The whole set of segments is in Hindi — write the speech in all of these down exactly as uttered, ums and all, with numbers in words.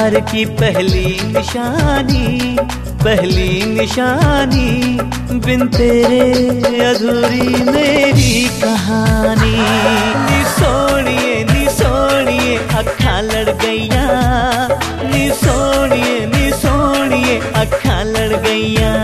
प्यार की पहली निशानी, पहली निशानी, बिन तेरे अधूरी मेरी कहानी। नी सोनिए नी सोनिए अखा लड़ गईया, नी सोनिए नी सोनिए अखा लड़ गईया।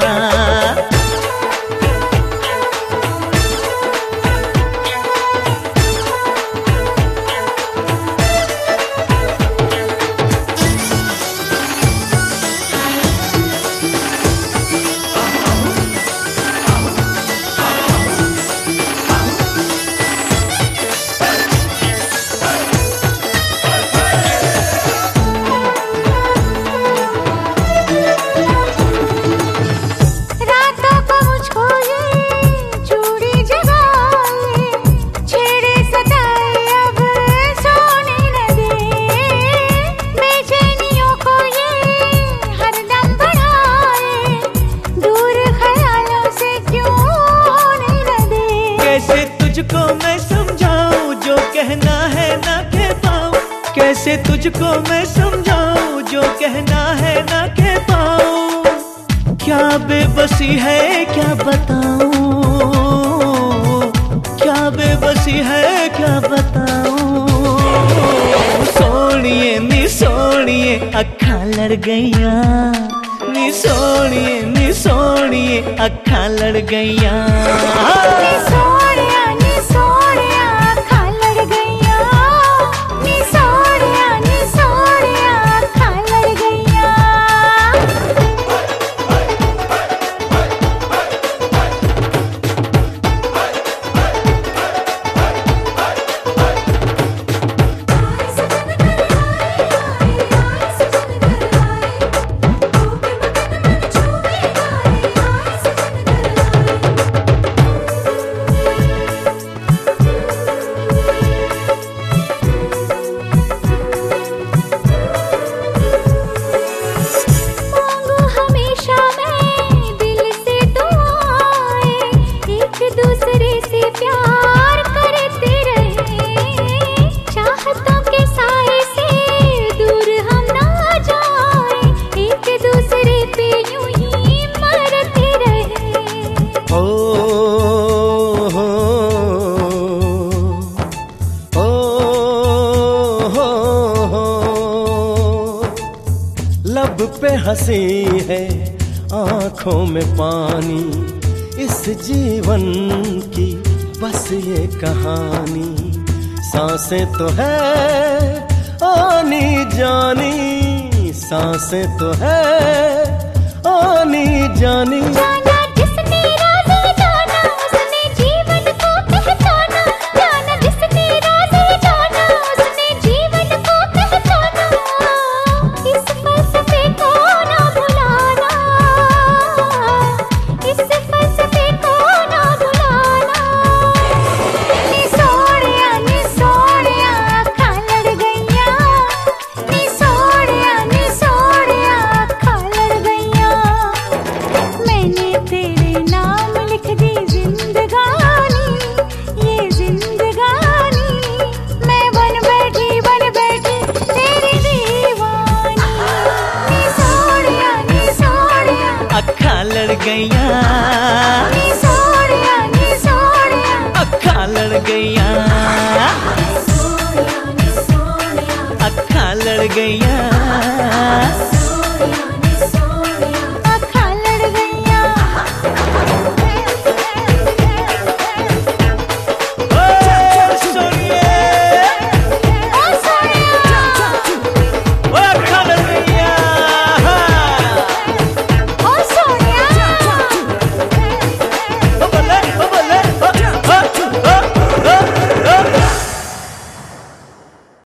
तुझको मैं समझाऊं जो कहना है ना कह पाऊं, कैसे तुझको मैं समझाऊं जो कहना है ना कह पाऊं। क्या बेबसी है क्या बताऊं, क्या बेबसी है क्या बताऊं। सोनिए नी सोनिए अखा लड़ गईया, नी सोनिए नी सोनिए अखा लड़ गईया। लब पे हंसी है आंखों में पानी, इस जीवन की बस ये कहानी। सांसें तो है आनी जानी, सांसें तो है आनी जानी। अखा लड़ गईया, अखा लड़ गईया, अखा लड़ गईया।